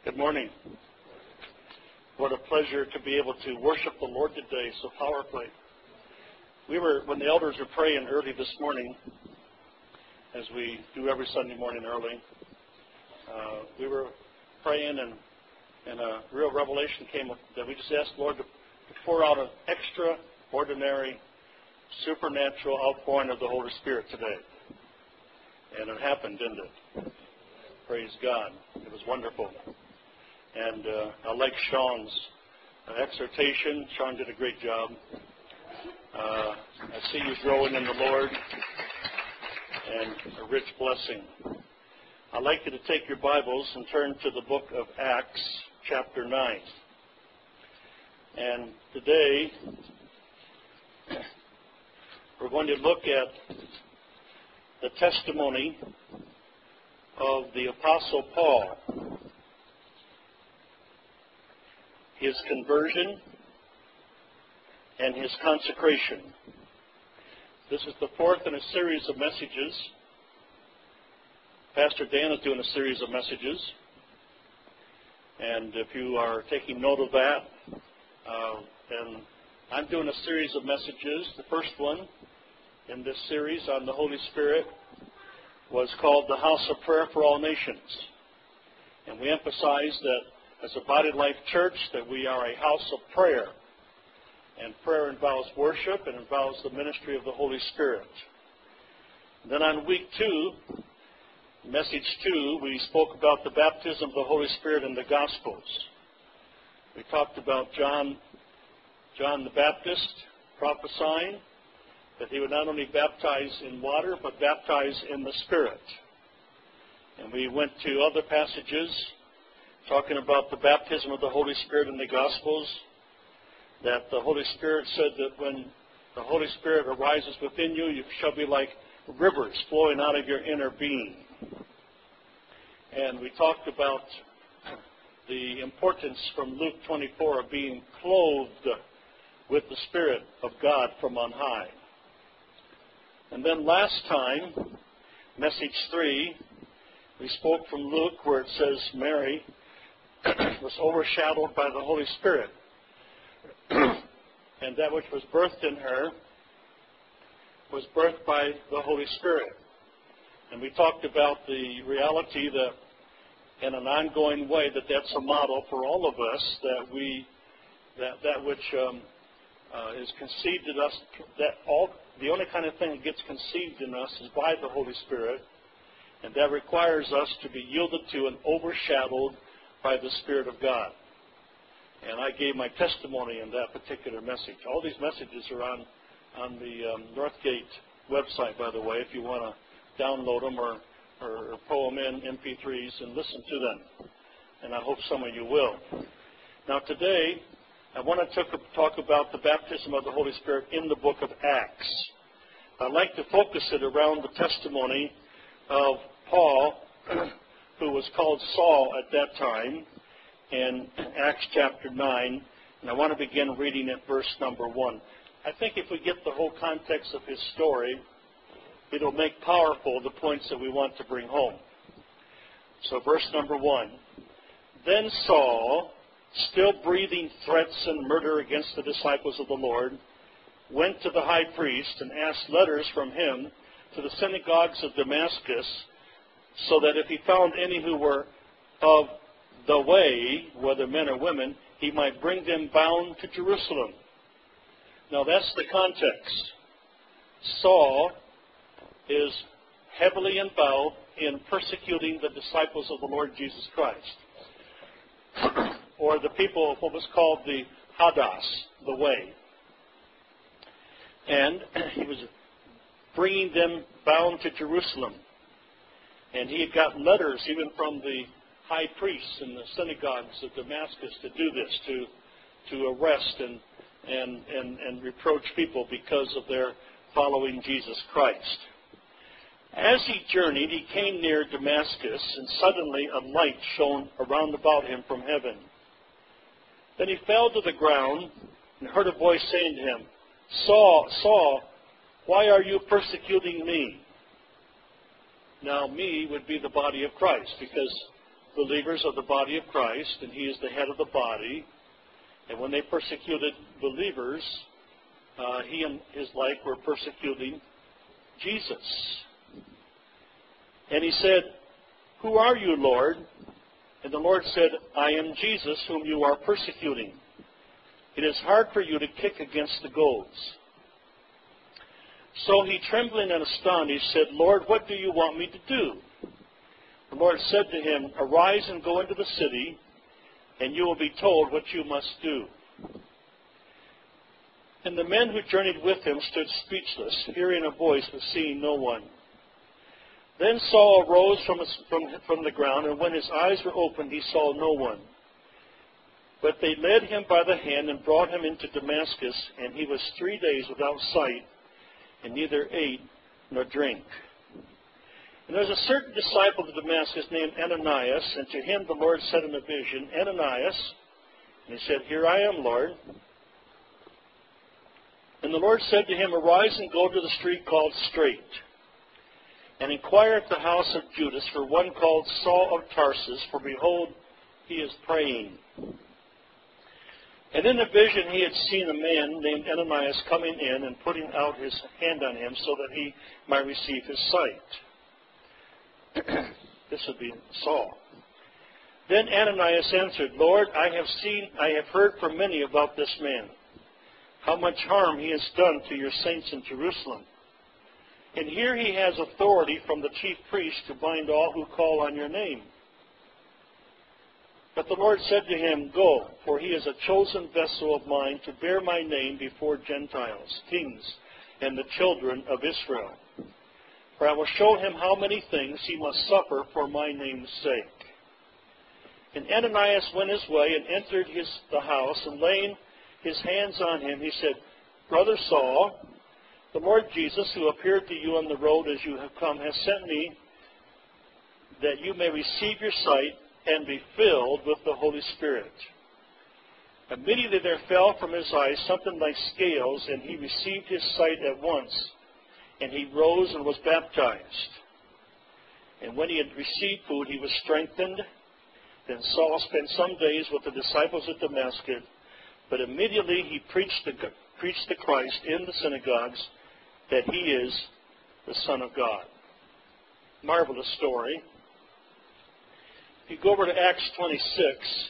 Good morning. What a pleasure to be able to worship the Lord today so powerfully. When the elders were praying early this morning, as we do every Sunday morning early, we were praying and a real revelation came that we just asked the Lord to pour out an extraordinary, supernatural outpouring of the Holy Spirit today. And it happened, didn't it? Praise God. It was wonderful. And I like Sean's exhortation. Sean did a great job. I see you growing in the Lord and a rich blessing. I'd like you to take your Bibles and turn to the book of Acts, chapter 9. And today, we're going to look at the testimony of the Apostle Paul, his conversion, and his consecration. This is the fourth in a series of messages. Pastor Dan is doing a series of messages. And if you are taking note of that, then I'm doing a series of messages. The first one in this series on the Holy Spirit was called The House of Prayer for All Nations. And we emphasize that as a Body Life Church that we are a house of prayer. And prayer involves worship and involves the ministry of the Holy Spirit. And then on week 2, message 2, we spoke about the baptism of the Holy Spirit in the Gospels. We talked about John the Baptist prophesying that he would not only baptize in water, but baptize in the Spirit. And we went to other passages talking about the baptism of the Holy Spirit in the Gospels, that the Holy Spirit said that when the Holy Spirit arises within you, you shall be like rivers flowing out of your inner being. And we talked about the importance from Luke 24 of being clothed with the Spirit of God from on high. And then last time, message 3, we spoke from Luke where it says Mary was overshadowed by the Holy Spirit. And that which was birthed in her was birthed by the Holy Spirit. And we talked about the reality that in an ongoing way that's a model for all of us, that which is conceived in us, the only kind of thing that gets conceived in us is by the Holy Spirit, and that requires us to be yielded to and overshadowed by the Spirit of God. And I gave my testimony in that particular message. All these messages are on the Northgate website, by the way, if you want to download them or pull them in MP3s and listen to them. And I hope some of you will. Now today, I want to talk about the baptism of the Holy Spirit in the book of Acts. I'd like to focus it around the testimony of Paul, who was called Saul at that time, in Acts chapter 9. And I want to begin reading at verse number 1. I think if we get the whole context of his story, it'll make powerful the points that we want to bring home. So verse number 1. Then Saul, still breathing threats and murder against the disciples of the Lord, went to the high priest and asked letters from him to the synagogues of Damascus, so that if he found any who were of the way, whether men or women, he might bring them bound to Jerusalem. Now that's the context. Saul is heavily involved in persecuting the disciples of the Lord Jesus Christ, or the people of what was called the Hadas, the way. And he was bringing them bound to Jerusalem. And he had gotten letters even from the high priests and the synagogues of Damascus to do this, to arrest and reproach people because of their following Jesus Christ. As he journeyed, he came near Damascus, and suddenly a light shone around about him from heaven. Then he fell to the ground and heard a voice saying to him, Saul, Saul, why are you persecuting me? Now, me would be the body of Christ, because believers of the body of Christ, and he is the head of the body. And when they persecuted believers, he and his like were persecuting Jesus. And he said, "Who are you, Lord?" And the Lord said, "I am Jesus, whom you are persecuting. It is hard for you to kick against the goads." So he, trembling and astonished, said, "Lord, what do you want me to do?" The Lord said to him, "Arise and go into the city, and you will be told what you must do." And the men who journeyed with him stood speechless, hearing a voice but seeing no one. Then Saul arose from the ground, and when his eyes were opened, he saw no one. But they led him by the hand and brought him into Damascus, and he was 3 days without sight, and neither ate nor drank. And there was a certain disciple of Damascus named Ananias, and to him the Lord said in a vision, "Ananias." And he said, "Here I am, Lord." And the Lord said to him, "Arise and go to the street called Straight, and inquire at the house of Judas for one called Saul of Tarsus, for behold, he is praying." And in a vision he had seen a man named Ananias coming in and putting out his hand on him so that he might receive his sight. This would be Saul. Then Ananias answered, "Lord, I have heard from many about this man, how much harm he has done to your saints in Jerusalem. And here he has authority from the chief priest to bind all who call on your name." But the Lord said to him, "Go, for he is a chosen vessel of mine to bear my name before Gentiles, kings, and the children of Israel. For I will show him how many things he must suffer for my name's sake." And Ananias went his way and entered the house, and laying his hands on him, he said, "Brother Saul, the Lord Jesus, who appeared to you on the road as you have come, has sent me that you may receive your sight and be filled with the Holy Spirit." Immediately there fell from his eyes something like scales, and he received his sight at once. And he rose and was baptized. And when he had received food, he was strengthened. Then Saul spent some days with the disciples at Damascus, but immediately he preached the Christ in the synagogues, that he is the Son of God. Marvelous story. If you go over to Acts 26,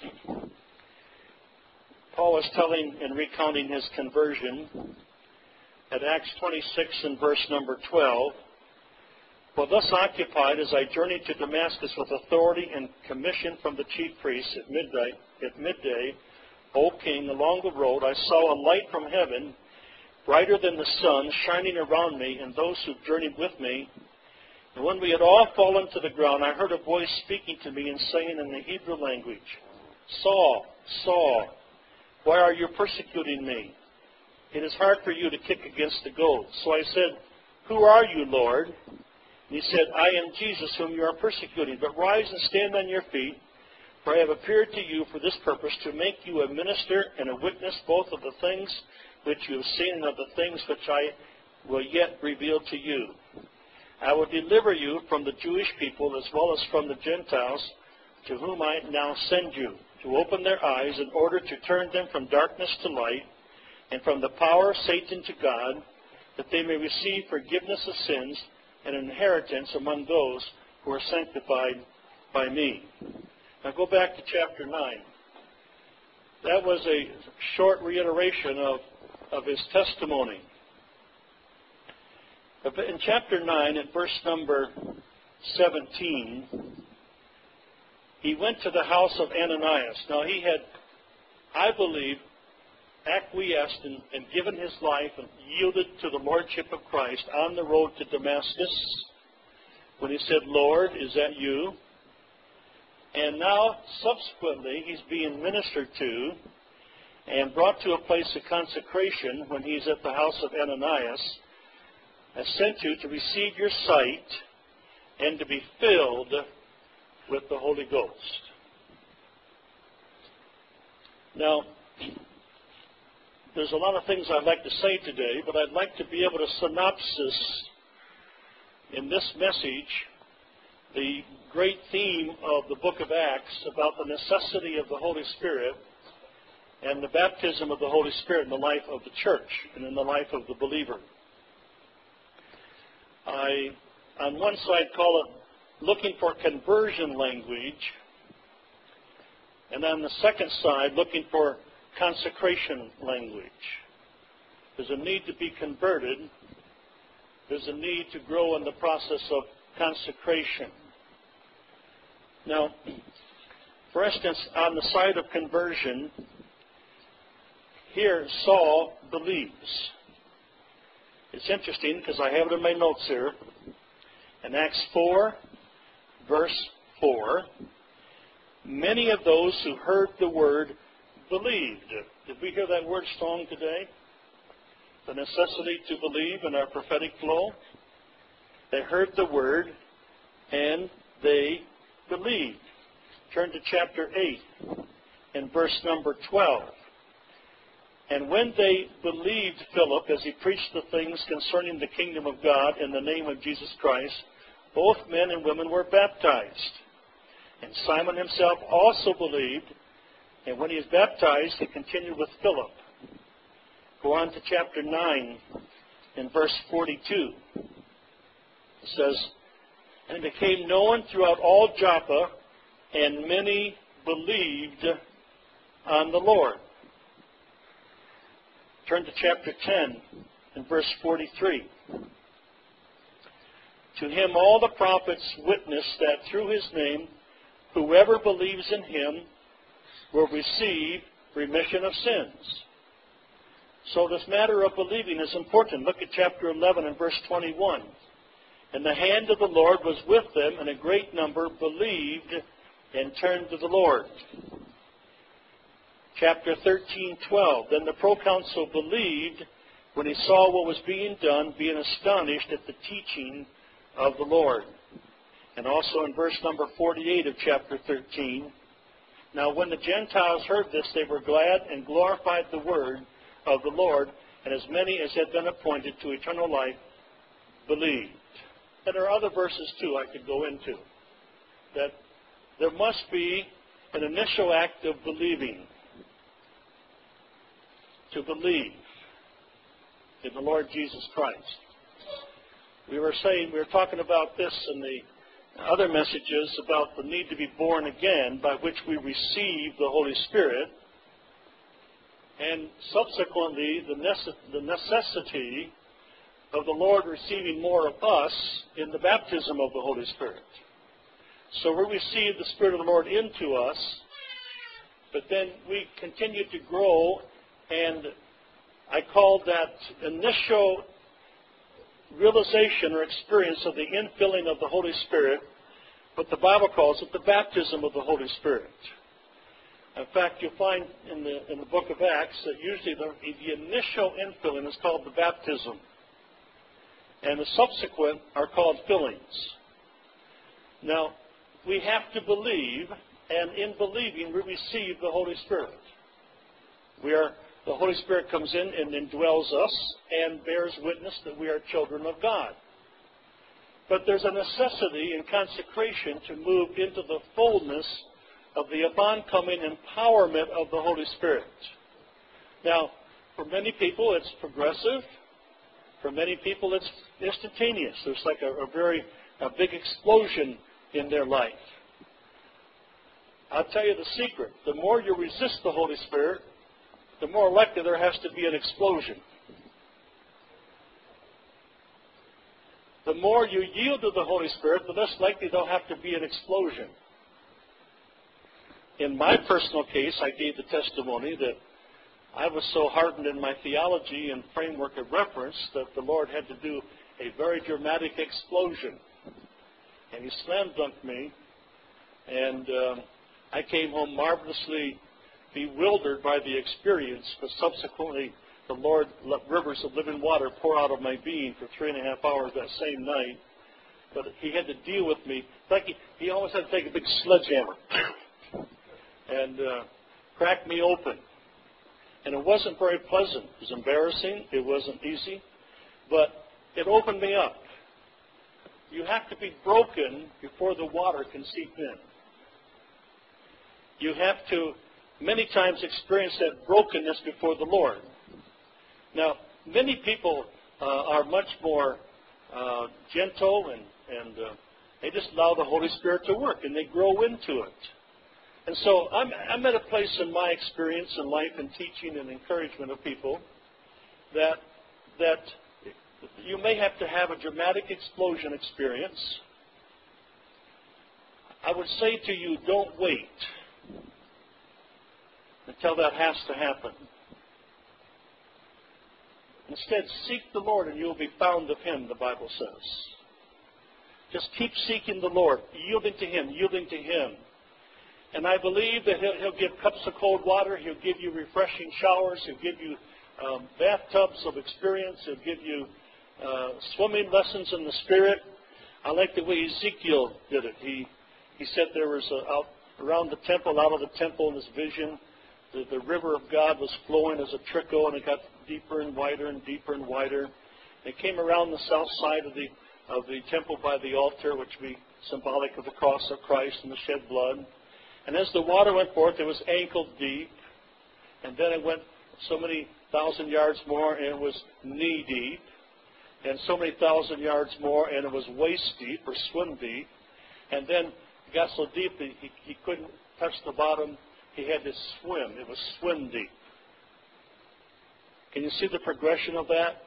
Paul is telling and recounting his conversion. At Acts 26 and verse number 12, "For thus occupied as I journeyed to Damascus with authority and commission from the chief priests at midday, O king, along the road I saw a light from heaven, brighter than the sun, shining around me and those who journeyed with me. And when we had all fallen to the ground, I heard a voice speaking to me and saying in the Hebrew language, 'Saul, Saul, why are you persecuting me? It is hard for you to kick against the goads.' So I said, 'Who are you, Lord?' And he said, 'I am Jesus, whom you are persecuting. But rise and stand on your feet, for I have appeared to you for this purpose, to make you a minister and a witness both of the things which you have seen and of the things which I will yet reveal to you. I will deliver you from the Jewish people as well as from the Gentiles, to whom I now send you, to open their eyes in order to turn them from darkness to light, and from the power of Satan to God, that they may receive forgiveness of sins and an inheritance among those who are sanctified by me." Now go back to chapter 9. That was a short reiteration of his testimony. In chapter 9, at verse number 17, he went to the house of Ananias. Now he had, I believe, acquiesced and given his life and yielded to the Lordship of Christ on the road to Damascus when he said, "Lord, is that you?" And now, subsequently, he's being ministered to and brought to a place of consecration when he's at the house of Ananias, has sent you to receive your sight and to be filled with the Holy Ghost. Now, there's a lot of things I'd like to say today, but I'd like to be able to synopsis in this message the great theme of the book of Acts about the necessity of the Holy Spirit and the baptism of the Holy Spirit in the life of the church and in the life of the believer. I, on one side, call it looking for conversion language, and on the second side, looking for consecration language. There's a need to be converted. There's a need to grow in the process of consecration. Now, for instance, on the side of conversion, here Saul believes. It's interesting because I have it in my notes here. In Acts 4, verse 4, many of those who heard the word believed. Did we hear that word strong today? The necessity to believe in our prophetic flow. They heard the word and they believed. Turn to chapter 8 and verse number 12. And when they believed Philip as he preached the things concerning the kingdom of God in the name of Jesus Christ, both men and women were baptized. And Simon himself also believed, and when he was baptized, he continued with Philip. Go on to chapter 9 in verse 42. It says, and it became known throughout all Joppa, and many believed on the Lord. Turn to chapter 10 and verse 43. To him all the prophets witness that through his name, whoever believes in him will receive remission of sins. So this matter of believing is important. Look at chapter 11 and verse 21. And the hand of the Lord was with them, and a great number believed and turned to the Lord. Chapter 13:12. Then the proconsul believed when he saw what was being done, being astonished at the teaching of the Lord. And also in verse number 48 of chapter 13. Now when the Gentiles heard this, they were glad and glorified the word of the Lord, and as many as had been appointed to eternal life believed. And there are other verses too I could go into. That there must be an initial act of believing. To believe in the Lord Jesus Christ. We were talking about this in the other messages about the need to be born again, by which we receive the Holy Spirit, and subsequently the necessity of the Lord receiving more of us in the baptism of the Holy Spirit. So we receive the Spirit of the Lord into us, but then we continue to grow, and I call that initial realization or experience of the infilling of the Holy Spirit, but the Bible calls it the baptism of the Holy Spirit. In fact, you'll find in the book of Acts that usually the initial infilling is called the baptism, and the subsequent are called fillings. Now, we have to believe, and in believing we receive the Holy Spirit. The Holy Spirit comes in and indwells us and bears witness that we are children of God. But there's a necessity in consecration to move into the fullness of the upon-coming empowerment of the Holy Spirit. Now, for many people it's progressive. For many people it's instantaneous. There's like a big explosion in their life. I'll tell you the secret. The more you resist the Holy Spirit, the more likely there has to be an explosion. The more you yield to the Holy Spirit, the less likely there'll have to be an explosion. In my personal case, I gave the testimony that I was so hardened in my theology and framework of reference that the Lord had to do a very dramatic explosion. And He slam-dunked me, and I came home marvelously bewildered by the experience, but subsequently the Lord let rivers of living water pour out of my being for 3.5 hours that same night. But He had to deal with me. Like he always had to take a big sledgehammer and crack me open. And it wasn't very pleasant. It was embarrassing. It wasn't easy. But it opened me up. you have to be broken before the water can seep in. You have to many times experience that brokenness before the Lord. Now, many people are much more gentle and they just allow the Holy Spirit to work and they grow into it. And so I'm at a place in my experience in life and teaching and encouragement of people that you may have to have a dramatic explosion experience. I would say to you, don't wait until that has to happen. Instead, seek the Lord and you will be found of Him, the Bible says. Just keep seeking the Lord, yielding to Him, yielding to Him. And I believe that He'll give cups of cold water. He'll give you refreshing showers. He'll give you bathtubs of experience. He'll give you swimming lessons in the Spirit. I like the way Ezekiel did it. He said there was out around the temple, out of the temple in his vision, the river of God was flowing as a trickle, and it got deeper and wider and deeper and wider. It came around the south side of the temple by the altar, which would be symbolic of the cross of Christ and the shed blood. And as the water went forth, it was ankle deep. And then it went so many thousand yards more, and it was knee deep. And so many thousand yards more, and it was waist deep or swim deep. And then it got so deep that he couldn't touch the bottom. He had to swim. It was swim deep. Can you see the progression of that?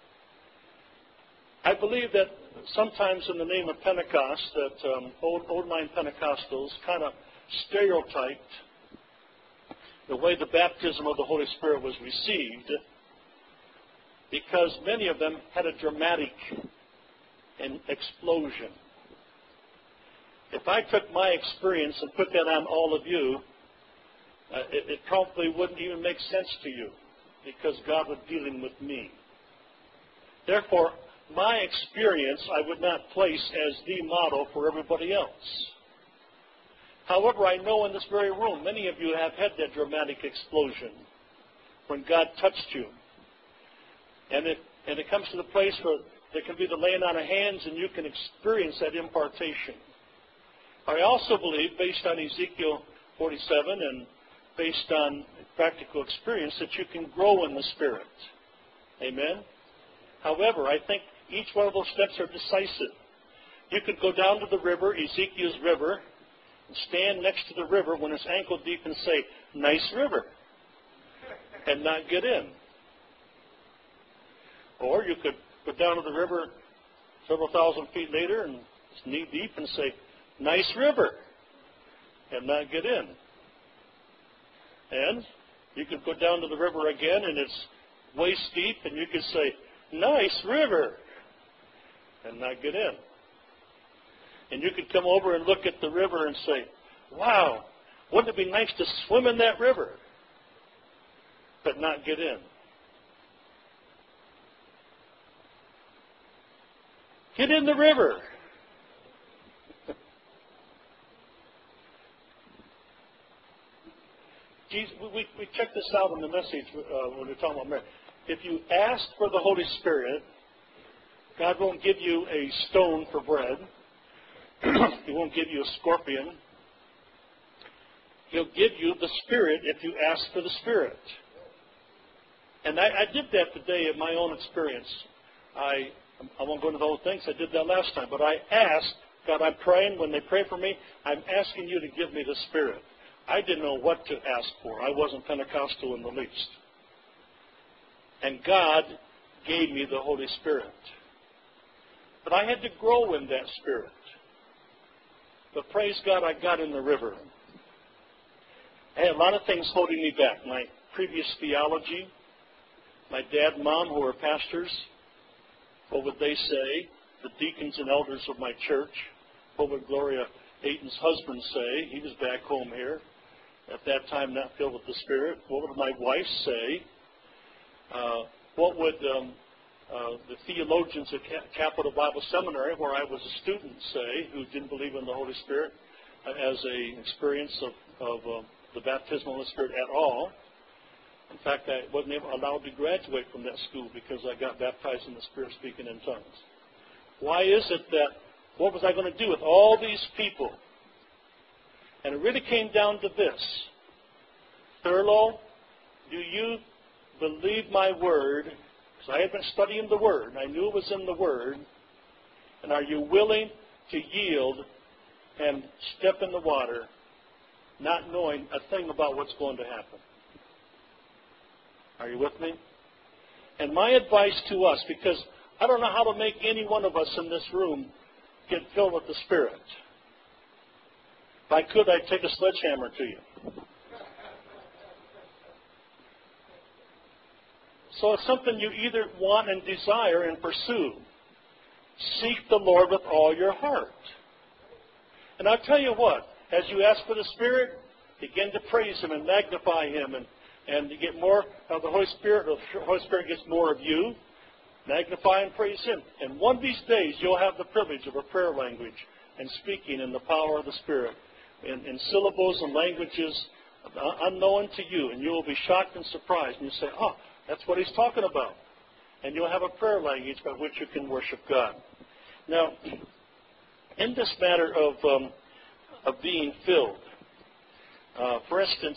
I believe that sometimes in the name of Pentecost, that old-line Pentecostals kind of stereotyped the way the baptism of the Holy Spirit was received, because many of them had a dramatic explosion. If I took my experience and put that on all of you, it probably wouldn't even make sense to you, because God was dealing with me. Therefore, my experience I would not place as the model for everybody else. However, I know in this very room, many of you have had that dramatic explosion when God touched you. And it comes to the place where there can be the laying on of hands and you can experience that impartation. I also believe, based on Ezekiel 47 and based on practical experience, that you can grow in the Spirit. Amen? However, I think each one of those steps are decisive. You could go down to the river, Ezekiel's river, and stand next to the river when it's ankle deep and say, "Nice river," and not get in. Or you could go down to the river several thousand feet later and it's knee deep and say, "Nice river," and not get in. And you could go down to the river again and it's waist deep and you could say, "Nice river," and not get in. And you could come over and look at the river and say, "Wow, wouldn't it be nice to swim in that river?" but not get in. Get in the river. Jesus, we checked this out in the message when we're talking about marriage. If you ask for the Holy Spirit, God won't give you a stone for bread. He won't give you a scorpion. He'll give you the Spirit if you ask for the Spirit. And I did that today in my own experience. I won't go into the whole thing, because I did that last time. But I asked, God, I'm praying. When they pray for me, I'm asking you to give me the Spirit. I didn't know what to ask for. I wasn't Pentecostal in the least. And God gave me the Holy Spirit. But I had to grow in that Spirit. But praise God, I got in the river. I had a lot of things holding me back. My previous theology, my dad and mom who were pastors, what would they say? The deacons and elders of my church. What would Gloria Ayton's husband say? He was back home here. At that time, not filled with the Spirit. What would my wife say? What would the theologians at Capital Bible Seminary, where I was a student, say, who didn't believe in the Holy Spirit as an experience of the baptismal Holy Spirit at all? In fact, I wasn't allowed to graduate from that school because I got baptized in the Spirit speaking in tongues. Why is it that What was I going to do with all these people? And it really came down to this. Thurlow, do you believe my word? Because I had been studying the word, and I knew it was in the word. And are you willing to yield and step in the water, not knowing a thing about what's going to happen? Are you with me? And my advice to us, because I don't know how to make any one of us in this room get filled with the Spirit. If I could, I'd take a sledgehammer to you. So it's something you either want and desire and pursue. Seek the Lord with all your heart. And I'll tell you what, as you ask for the Spirit, begin to praise Him and magnify Him, and you get more of the Holy Spirit, or the Holy Spirit gets more of you. Magnify and praise Him. And one of these days, you'll have the privilege of a prayer language and speaking in the power of the Spirit in syllables and languages unknown to you. And you will be shocked and surprised. And you say, oh, that's what he's talking about. And you'll have a prayer language by which you can worship God. Now, in this matter of being filled, for instance,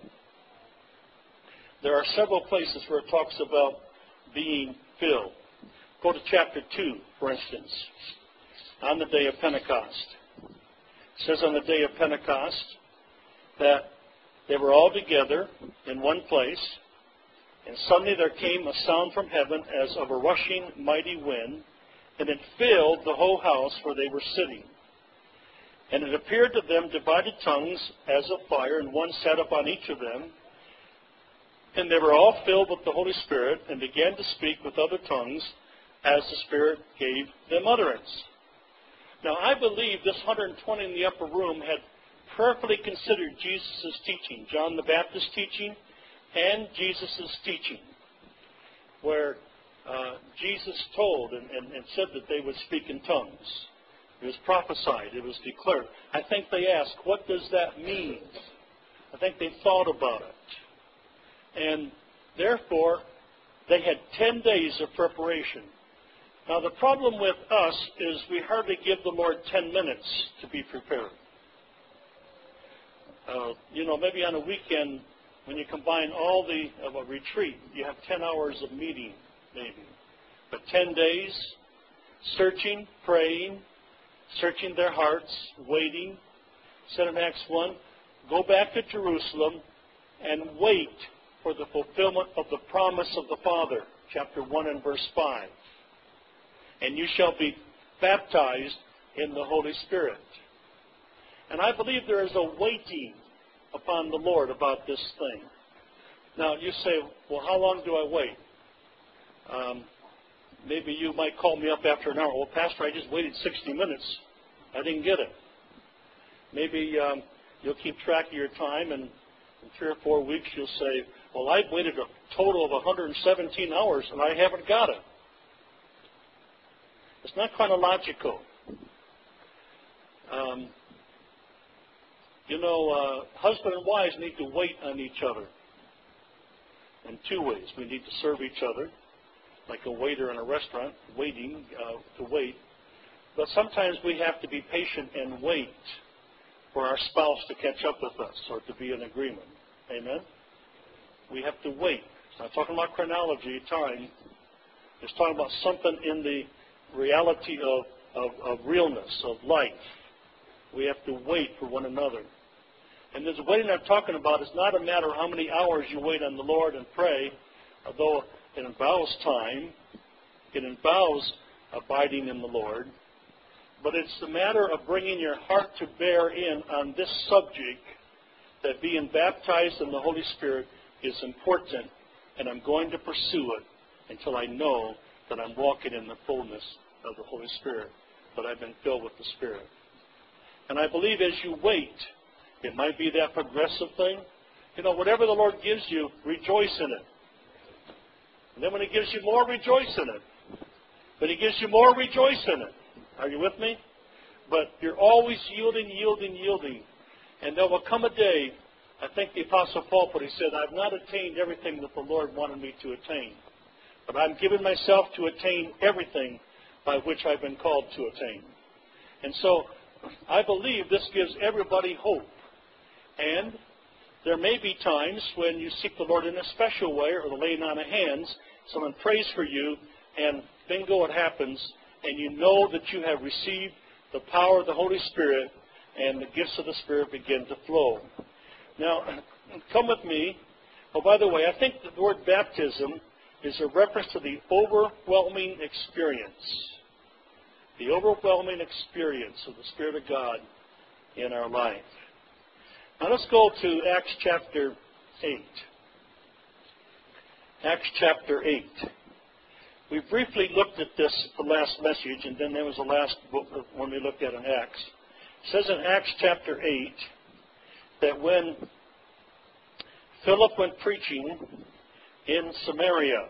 there are several places where it talks about being filled. Go to chapter 2, for instance, on the day of Pentecost. It says on the day of Pentecost that they were all together in one place, and suddenly there came a sound from heaven as of a rushing mighty wind, and it filled the whole house where they were sitting. And it appeared to them divided tongues as of fire, and one sat upon each of them. And they were all filled with the Holy Spirit, and began to speak with other tongues as the Spirit gave them utterance. Now, I believe this 120 in the upper room had prayerfully considered Jesus' teaching, John the Baptist's teaching, and Jesus' teaching, where Jesus told and said that they would speak in tongues. It was prophesied. It was declared. I think they asked, what does that mean? I think they thought about it. And therefore, they had 10 days of preparation. Now, the problem with us is we hardly give the Lord 10 minutes to be prepared. Maybe on a weekend, when you combine all of a retreat, you have 10 hours of meeting, maybe. But 10 days, searching, praying, searching their hearts, waiting. Said in Acts 1, go back to Jerusalem and wait for the fulfillment of the promise of the Father, chapter 1 and verse 5. And you shall be baptized in the Holy Spirit. And I believe there is a waiting upon the Lord about this thing. Now, you say, well, how long do I wait? Maybe you might call me up after an hour. Well, Pastor, I just waited 60 minutes. I didn't get it. Maybe you'll keep track of your time, and in 3 or 4 weeks you'll say, well, I've waited a total of 117 hours, and I haven't got it. It's not chronological. Husband and wives need to wait on each other in 2 ways. We need to serve each other, like a waiter in a restaurant, waiting to wait. But sometimes we have to be patient and wait for our spouse to catch up with us or to be in agreement. Amen? We have to wait. It's not talking about chronology, time. It's talking about something in the reality of realness, of life. We have to wait for one another. And this waiting I'm talking about is not a matter of how many hours you wait on the Lord and pray, although it involves time. It involves abiding in the Lord. But it's the matter of bringing your heart to bear in on this subject, that being baptized in the Holy Spirit is important, and I'm going to pursue it until I know that I'm walking in the fullness of the Holy Spirit, that I've been filled with the Spirit. And I believe as you wait, it might be that progressive thing. Whatever the Lord gives you, rejoice in it. And then when He gives you more, rejoice in it. When He gives you more, rejoice in it. Are you with me? But you're always yielding. And there will come a day, I think the Apostle Paul put, he said, I've not attained everything that the Lord wanted me to attain. But I'm giving myself to attain everything by which I've been called to attain. And so I believe this gives everybody hope. And there may be times when you seek the Lord in a special way, or the laying on of hands, someone prays for you, and bingo, it happens, and you know that you have received the power of the Holy Spirit, and the gifts of the Spirit begin to flow. Now, come with me. Oh, by the way, I think the word baptism is a reference to the overwhelming experience. The overwhelming experience of the Spirit of God in our life. Now let's go to Acts chapter 8. Acts chapter 8. We briefly looked at this the last message, and then there was the last book when we looked at in Acts. It says in Acts chapter 8 that when Philip went preaching in Samaria,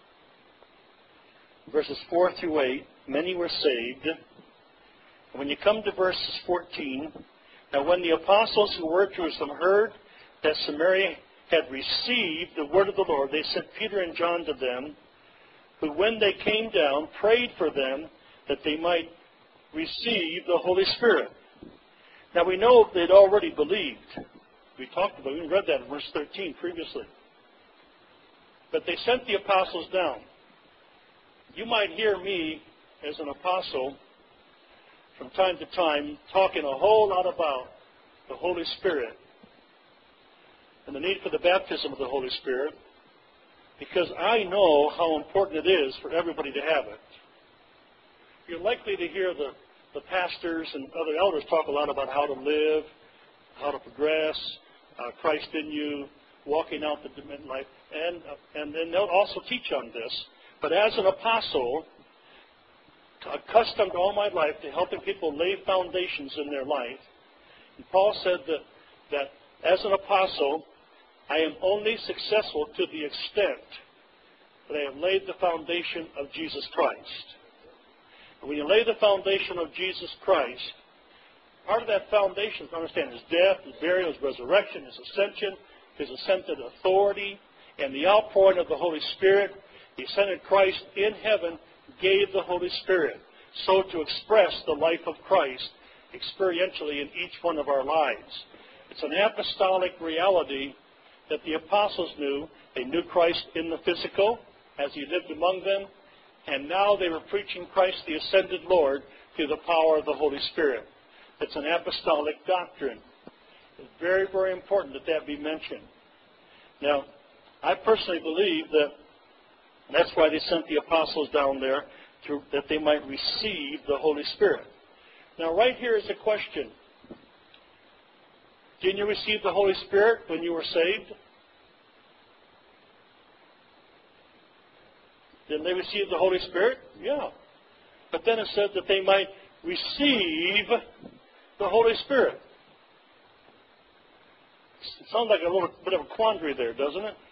verses 4 through 8, many were saved. And when you come to verses 14, now when the apostles who were at Jerusalem heard that Samaria had received the word of the Lord, they sent Peter and John to them, who when they came down prayed for them that they might receive the Holy Spirit. Now we know they'd already believed. We talked about it. We read that in verse 13 previously. But they sent the apostles down. You might hear me as an apostle from time to time talking a whole lot about the Holy Spirit and the need for the baptism of the Holy Spirit, because I know how important it is for everybody to have it. You're likely to hear the pastors and other elders talk a lot about how to live, how to progress, Christ in you, walking out the dominion life, and then they'll also teach on this. But as an apostle, accustomed all my life to helping people lay foundations in their life, and Paul said that as an apostle, I am only successful to the extent that I have laid the foundation of Jesus Christ. And when you lay the foundation of Jesus Christ, part of that foundation is to understand His death, His burial, His resurrection, His ascension, His ascended authority, and the outpouring of the Holy Spirit. The ascended Christ in heaven gave the Holy Spirit so to express the life of Christ experientially in each one of our lives. It's an apostolic reality that the apostles knew. They knew Christ in the physical as He lived among them, and now they were preaching Christ the ascended Lord through the power of the Holy Spirit. It's an apostolic doctrine. It's very, very important that that be mentioned. Now, I personally believe that that's why they sent the apostles down there, that they might receive the Holy Spirit. Now, right here is a question. Didn't you receive the Holy Spirit when you were saved? Didn't they receive the Holy Spirit? Yeah. But then it said that they might receive the Holy Spirit. It sounds like a little bit of a quandary there, doesn't it?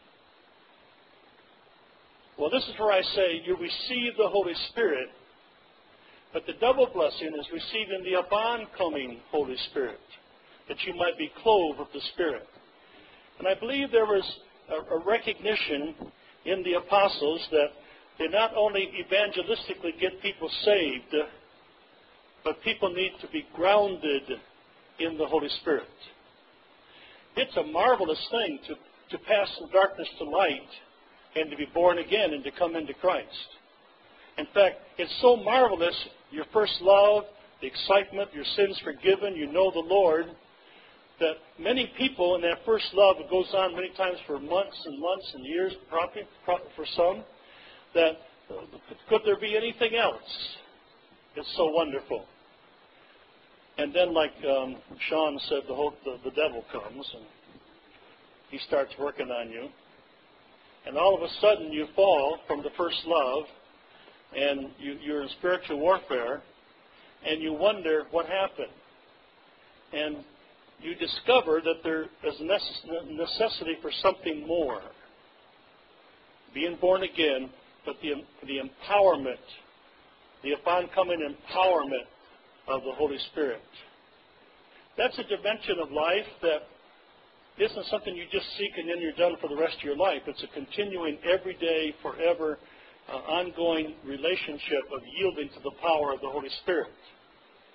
Well, this is where I say you receive the Holy Spirit, but the double blessing is receiving the upon-coming Holy Spirit, that you might be clothed with the Spirit. And I believe there was a recognition in the apostles that they not only evangelistically get people saved, but people need to be grounded in the Holy Spirit. It's a marvelous thing to pass from darkness to light and to be born again and to come into Christ. In fact, it's so marvelous, your first love, the excitement, your sins forgiven, you know the Lord, that many people in that first love, it goes on many times for months and months and years, probably for some, that could there be anything else? It's so wonderful. And then, like Sean said, the devil comes and he starts working on you. And all of a sudden you fall from the first love and you're in spiritual warfare and you wonder what happened. And you discover that there is a necessity for something more. Being born again, but the empowerment, the upon-coming empowerment of the Holy Spirit. That's a dimension of life that isn't something you just seek and then you're done for the rest of your life. It's a continuing, everyday, forever, ongoing relationship of yielding to the power of the Holy Spirit.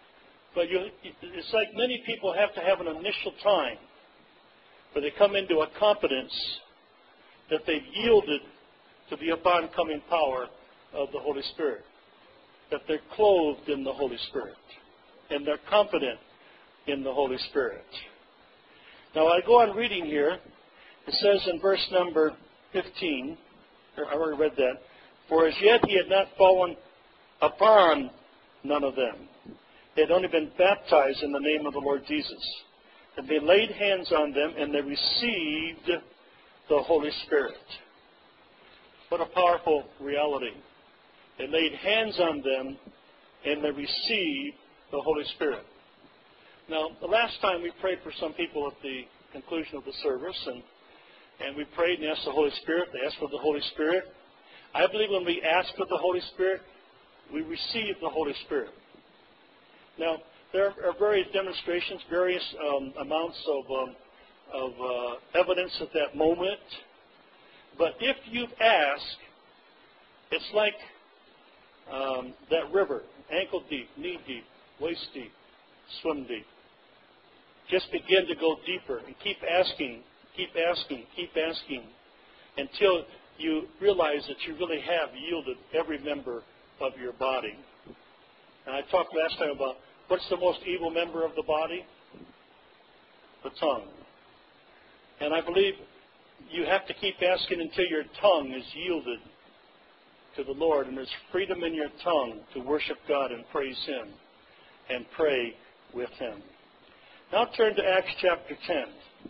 But it's like many people have to have an initial time where they come into a confidence that they've yielded to the upon coming power of the Holy Spirit, that they're clothed in the Holy Spirit, and they're confident in the Holy Spirit. Now I go on reading here. It says in verse number 15, I already read that, for as yet he had not fallen upon none of them. They had only been baptized in the name of the Lord Jesus. And they laid hands on them, and they received the Holy Spirit. What a powerful reality. They laid hands on them, and they received the Holy Spirit. Now, the last time we prayed for some people at the conclusion of the service, and we prayed and asked the Holy Spirit. They asked for the Holy Spirit. I believe when we ask for the Holy Spirit, we receive the Holy Spirit. Now, there are various demonstrations, various amounts of evidence at that moment. But if you've asked, it's like that river, ankle deep, knee deep, waist deep, swim deep. Just begin to go deeper and keep asking, keep asking, keep asking until you realize that you really have yielded every member of your body. And I talked last time about what's the most evil member of the body? The tongue. And I believe you have to keep asking until your tongue is yielded to the Lord, and there's freedom in your tongue to worship God and praise Him and pray with Him. Now turn to Acts chapter 10.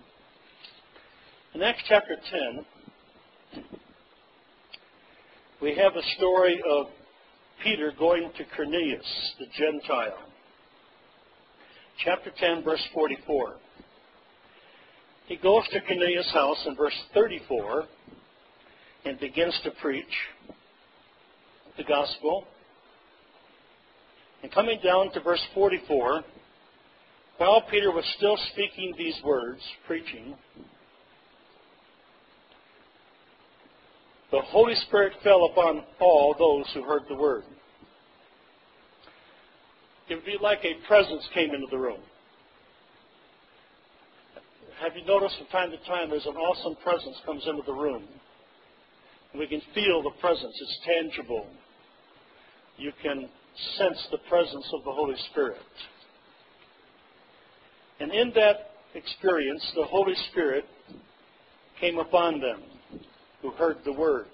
In Acts chapter 10, we have a story of Peter going to Cornelius, the Gentile. Chapter 10, verse 44. He goes to Cornelius' house in verse 34 and begins to preach the gospel. And coming down to verse 44, while Peter was still speaking these words, preaching, the Holy Spirit fell upon all those who heard the word. It would be like a presence came into the room. Have you noticed from time to time there's an awesome presence comes into the room? And we can feel the presence. It's tangible. You can sense the presence of the Holy Spirit. And in that experience, the Holy Spirit came upon them who heard the word.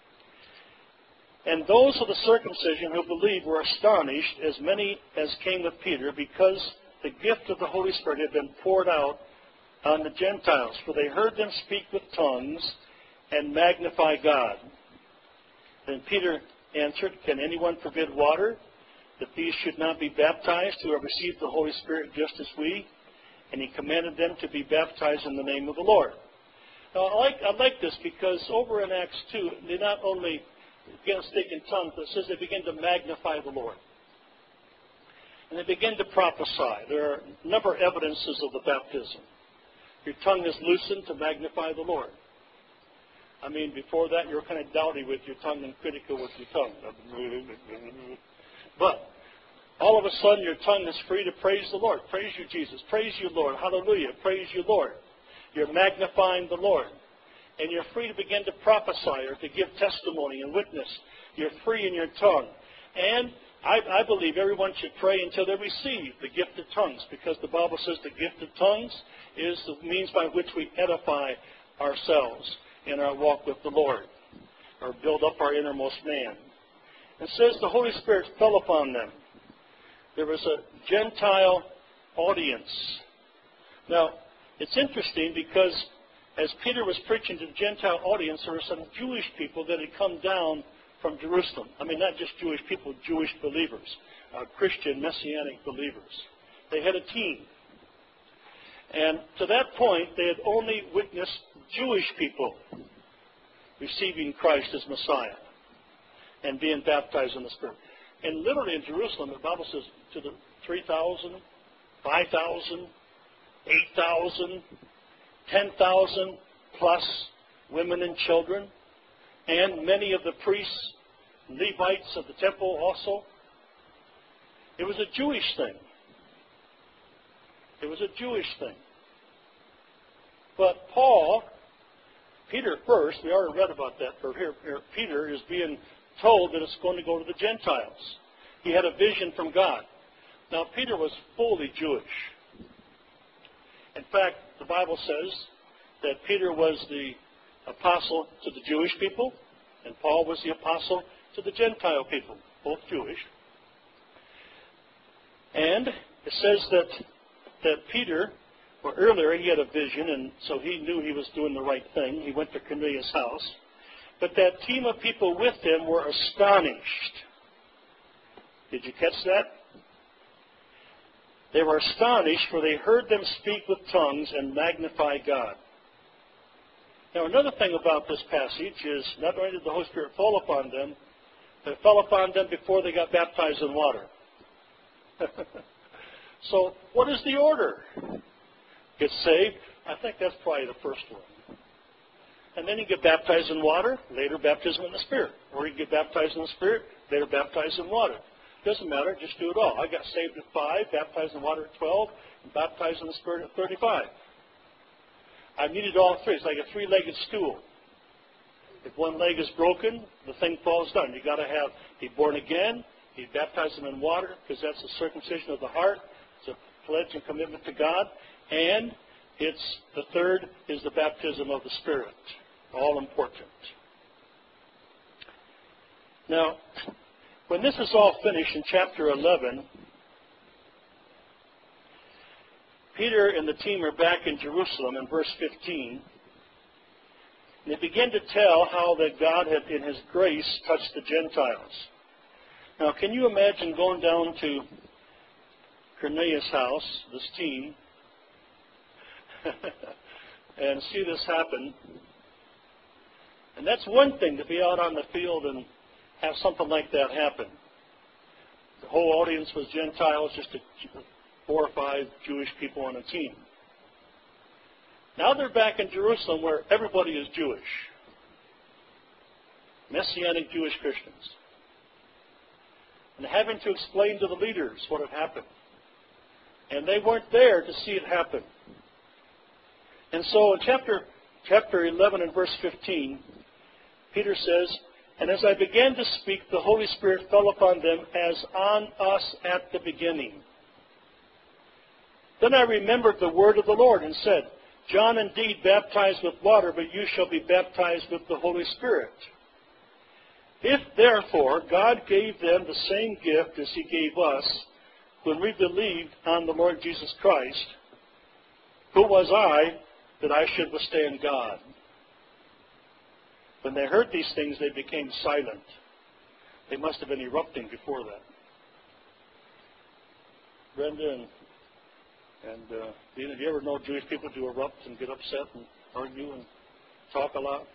And those of the circumcision who believed were astonished, as many as came with Peter, because the gift of the Holy Spirit had been poured out on the Gentiles. For they heard them speak with tongues and magnify God. Then Peter answered, can anyone forbid water, that these should not be baptized who have received the Holy Spirit just as we? And he commanded them to be baptized in the name of the Lord. Now, I like this because over in Acts 2, they not only begin to speak in tongues, but it says they begin to magnify the Lord. And they begin to prophesy. There are a number of evidences of the baptism. Your tongue is loosened to magnify the Lord. I mean, before that, you were kind of dowdy with your tongue and critical with your tongue. But all of a sudden, your tongue is free to praise the Lord. Praise you, Jesus. Praise you, Lord. Hallelujah. Praise you, Lord. You're magnifying the Lord. And you're free to begin to prophesy or to give testimony and witness. You're free in your tongue. And I believe everyone should pray until they receive the gift of tongues, because the Bible says the gift of tongues is the means by which we edify ourselves in our walk with the Lord, or build up our innermost man. It says the Holy Spirit fell upon them. There was a Gentile audience. Now, it's interesting because as Peter was preaching to the Gentile audience, there were some Jewish people that had come down from Jerusalem. I mean, not just Jewish people, Jewish believers, Christian, Messianic believers. They had a team. And to that point, they had only witnessed Jewish people receiving Christ as Messiah and being baptized in the Spirit. And literally in Jerusalem, the Bible says to the 3,000, 5,000, 8,000, 10,000 plus women and children, and many of the priests, Levites of the temple also. It was a Jewish thing. It was a Jewish thing. But Peter first, we already read about that. For here, Peter is being told that it's going to go to the Gentiles. He had a vision from God. Now, Peter was fully Jewish. In fact, the Bible says that Peter was the apostle to the Jewish people, and Paul was the apostle to the Gentile people, both Jewish. And it says that Peter, well, earlier he had a vision, and so he knew he was doing the right thing. He went to Cornelius' house. But that team of people with him were astonished. Did you catch that? They were astonished, for they heard them speak with tongues and magnify God. Now, another thing about this passage is not only did the Holy Spirit fall upon them, but it fell upon them before they got baptized in water. So, what is the order? Get saved. I think that's probably the first one. And then you get baptized in water, later baptism in the Spirit. Or you get baptized in the Spirit, later baptized in water. Doesn't matter, just do it all. I got saved at 5, baptized in water at 12, and baptized in the Spirit at 35. I needed all three. It's like a three-legged stool. If one leg is broken, the thing falls down. You've got to be born again, be baptized in water, because that's the circumcision of the heart. It's a pledge and commitment to God. And the third is the baptism of the Spirit. All important. Now, when this is all finished in chapter 11, Peter and the team are back in Jerusalem in verse 15. And they begin to tell how that God had, in His grace, touched the Gentiles. Now, can you imagine going down to Cornelius' house, this team, and see this happen? And that's one thing, to be out on the field and have something like that happen. The whole audience was Gentiles, just 4 or 5 Jewish people on a team. Now they're back in Jerusalem where everybody is Jewish. Messianic Jewish Christians. And having to explain to the leaders what had happened. And they weren't there to see it happen. And so in chapter 11 and verse 15, Peter says, "And as I began to speak, the Holy Spirit fell upon them as on us at the beginning. Then I remembered the word of the Lord and said, John indeed baptized with water, but you shall be baptized with the Holy Spirit. If therefore God gave them the same gift as He gave us when we believed on the Lord Jesus Christ, who was I that I should withstand God?" When they heard these things, they became silent. They must have been erupting before that. Brenda and Dina, do you ever know Jewish people to erupt and get upset and argue and talk a lot?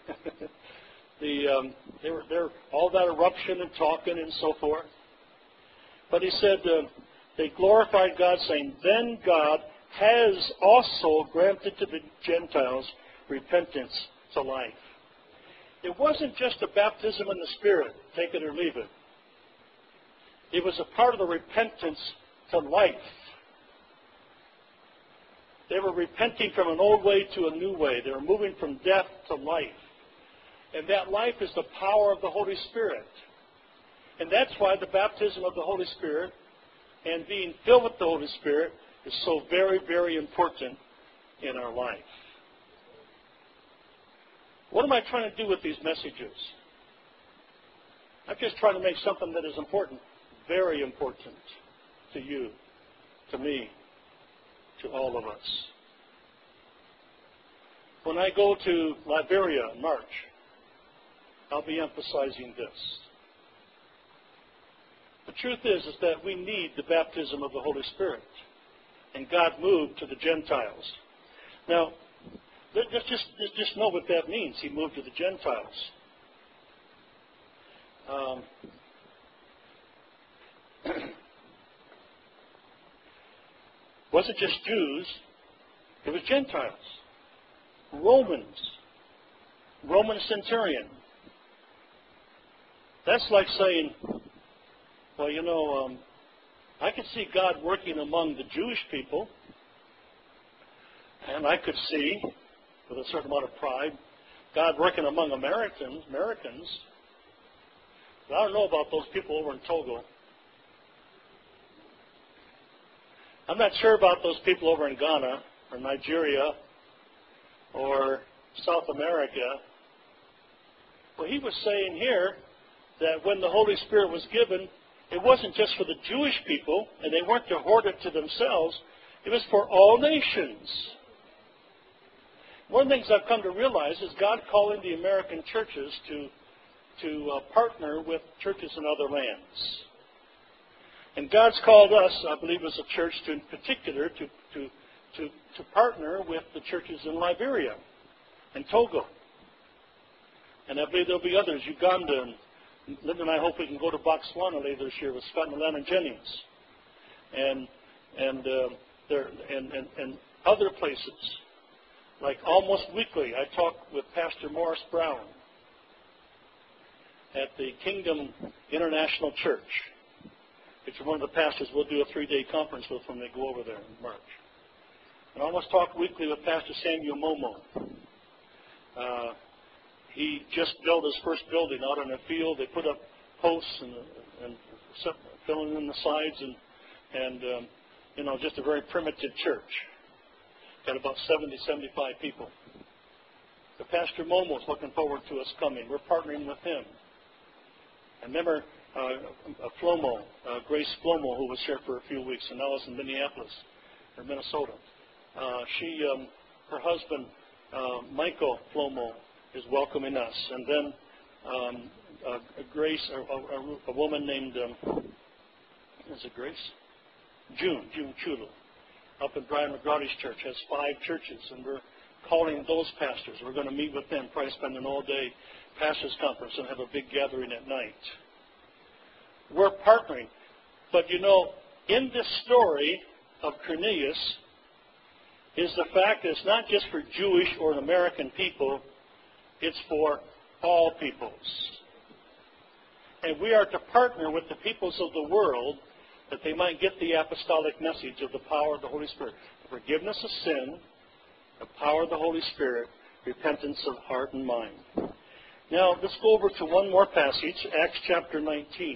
There all that eruption and talking and so forth. But he said they glorified God, saying, "Then God has also granted to the Gentiles repentance to life." It wasn't just a baptism in the Spirit, take it or leave it. It was a part of the repentance to life. They were repenting from an old way to a new way. They were moving from death to life. And that life is the power of the Holy Spirit. And that's why the baptism of the Holy Spirit and being filled with the Holy Spirit is so very, very important in our life. What am I trying to do with these messages? I'm just trying to make something that is important, very important to you, to me, to all of us. When I go to Liberia in March, I'll be emphasizing this. The truth is that we need the baptism of the Holy Spirit. And God moved to the Gentiles. Now, let's just know what that means. He moved to the Gentiles. Wasn't just Jews, it was Gentiles. Romans. Roman centurion. That's like saying, well, I can see God working among the Jewish people, And I could see, with a certain amount of pride, God working among Americans. But I don't know about those people over in Togo. I'm not sure about those people over in Ghana or Nigeria or South America. Well, he was saying here that when the Holy Spirit was given, it wasn't just for the Jewish people, and they weren't to hoard it to themselves. It was for all nations. One of the things I've come to realize is God calling the American churches to partner with churches in other lands. And God's called us, I believe, as a church in particular, to partner with the churches in Liberia and Togo. And I believe there'll be others, Uganda, and Linda and I hope we can go to Botswana later this year with Scott and Alana Jennings, and other places. Like almost weekly, I talk with Pastor Morris Brown at the Kingdom International Church, which is one of the pastors we'll do a 3-day conference with when they go over there in March. And I almost talk weekly with Pastor Samuel Momo. He just built his first building out in a field. They put up posts and filling in the sides and just a very primitive church. Got about 70, 75 people. The Pastor Momo is looking forward to us coming. We're partnering with him. I remember Grace Flomo, who was here for a few weeks and now is in Minneapolis or Minnesota. Her husband, Michael Flomo, is welcoming us. And then Grace, a woman named, is it Grace? June Chulo, up in Brian McGrawdy's church, has 5 churches, and we're calling those pastors. We're going to meet with them, probably spend an all-day pastors' conference and have a big gathering at night. We're partnering. But in this story of Cornelius is the fact that it's not just for Jewish or American people, it's for all peoples. And we are to partner with the peoples of the world that they might get the apostolic message of the power of the Holy Spirit. The forgiveness of sin, the power of the Holy Spirit, repentance of heart and mind. Now, let's go over to one more passage, Acts chapter 19.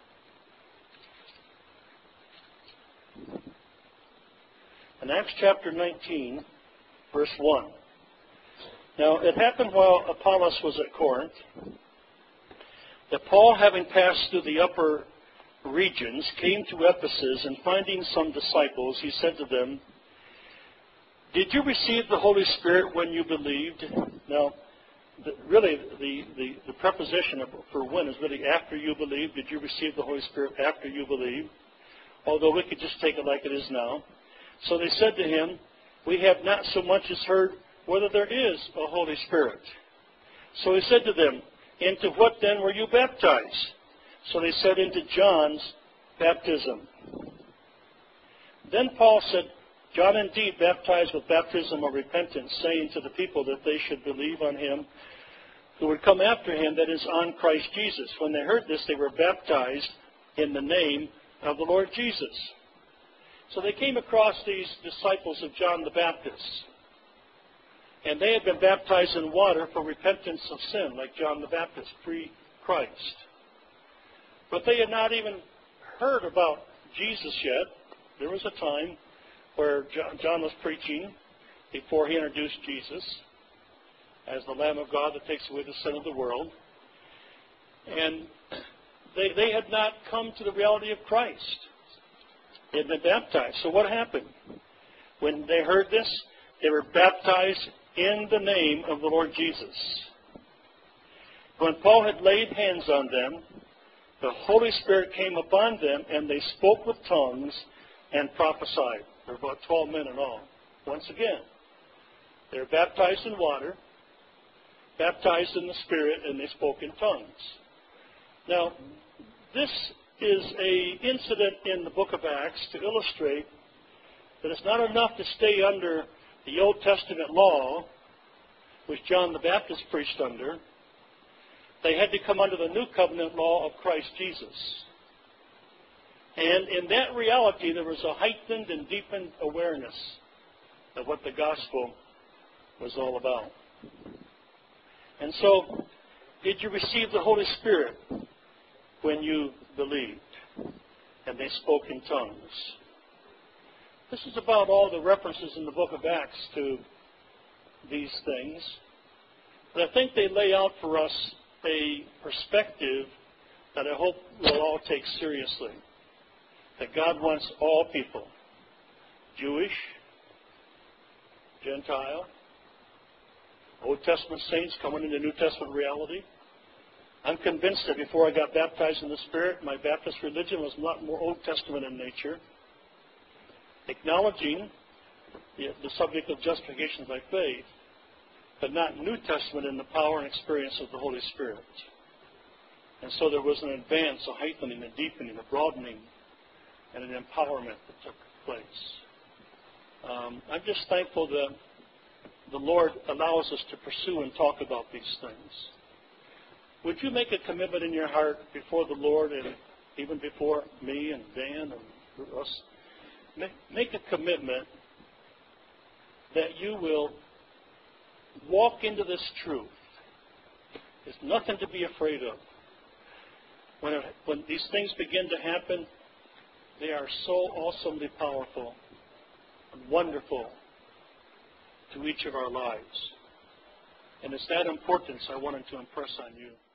In Acts chapter 19, verse 1. Now, it happened while Apollos was at Corinth, that Paul, having passed through the upper regions, came to Ephesus, and finding some disciples, he said to them, "Did you receive the Holy Spirit when you believed?" Now, the preposition for when is really after you believe. Did you receive the Holy Spirit after you believe? Although we could just take it like it is now. So they said to him, "We have not so much as heard whether there is a Holy Spirit." So he said to them, "Into what then were you baptized?" So they said, "Into John's baptism." Then Paul said, "John indeed baptized with baptism of repentance, saying to the people that they should believe on him who would come after him, that is, on Christ Jesus." When they heard this, they were baptized in the name of the Lord Jesus. So they came across these disciples of John the Baptist. And they had been baptized in water for repentance of sin, like John the Baptist, pre-Christ. But they had not even heard about Jesus yet. There was a time where John was preaching before he introduced Jesus as the Lamb of God that takes away the sin of the world. And they had not come to the reality of Christ. They had been baptized. So what happened? When they heard this, they were baptized in the name of the Lord Jesus. When Paul had laid hands on them, the Holy Spirit came upon them, and they spoke with tongues and prophesied. There were about 12 men in all. Once again, they were baptized in water, baptized in the Spirit, and they spoke in tongues. Now, this is an incident in the book of Acts to illustrate that it's not enough to stay under the Old Testament law, which John the Baptist preached under. They had to come under the New Covenant law of Christ Jesus. And in that reality, there was a heightened and deepened awareness of what the gospel was all about. And so, did you receive the Holy Spirit when you believed and they spoke in tongues? This is about all the references in the book of Acts to these things. But I think they lay out for us a perspective that I hope we'll all take seriously. That God wants all people, Jewish, Gentile, Old Testament saints coming into New Testament reality. I'm convinced that before I got baptized in the Spirit, my Baptist religion was a lot more Old Testament in nature, acknowledging the subject of justification by faith, but not New Testament in the power and experience of the Holy Spirit. And so there was an advance, a heightening, a deepening, a broadening, and an empowerment that took place. I'm just thankful that the Lord allows us to pursue and talk about these things. Would you make a commitment in your heart before the Lord and even before me and Dan and us? Make a commitment that you will walk into this truth. There's nothing to be afraid of. When these things begin to happen, they are so awesomely powerful and wonderful to each of our lives. And it's that importance I wanted to impress on you.